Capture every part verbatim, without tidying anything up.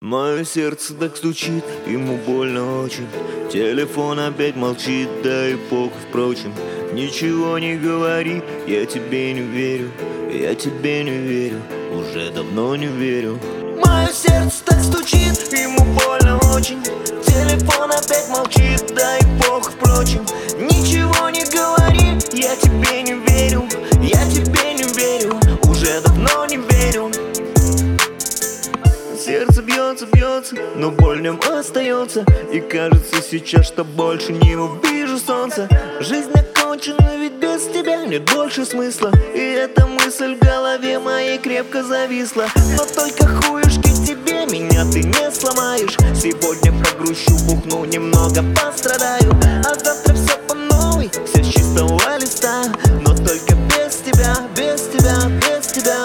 Мое сердце так стучит, ему больно очень. Телефон опять молчит, да и похуй, впрочем. Ничего не говори, я тебе не верю. Я тебе не верю, уже давно не верю. Мое сердце так стучит, ему больно очень. Телефон опять молчит, да и похуй, впрочем. Ничего не говори, я тебе не верю. Я тебе не верю, уже давно не верю. Сердце бьется, бьется, но боль в нем остается. И кажется сейчас, что больше не увижу солнца. Жизнь окончена, ведь без тебя нет больше смысла. И эта мысль в голове моей крепко зависла. Но только хуюшки тебе, меня ты не сломаешь. Сегодня прогрущу, бухну, немного пострадаю. А завтра все по новой, все с чистого листа. Но только без тебя, без тебя, без тебя.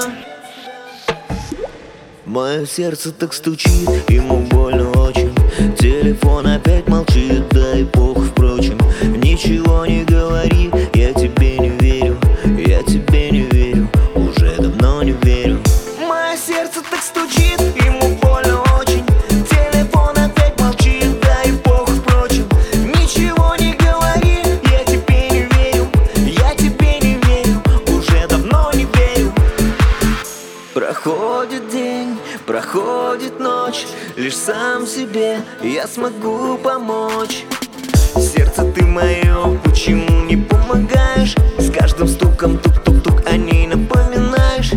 Мое сердце так стучит, ему больно очень. Телефон опять молчит, да и похуй, впрочем. Ничего не говори, я тебе не верю. Я тебе не верю, уже давно не верю. Мое сердце так стучит, ему больно очень. Телефон опять молчит, да и похуй, впрочем. Ничего не говори, я тебе не верю. Я тебе не верю, уже давно не верю. Проходит день, проходит ночь, лишь сам себе я смогу помочь. Сердце ты мое, почему не помогаешь? С каждым стуком тук-тук-тук о ней напоминаешь.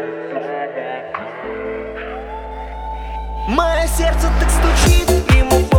Мое сердце так стучит, ему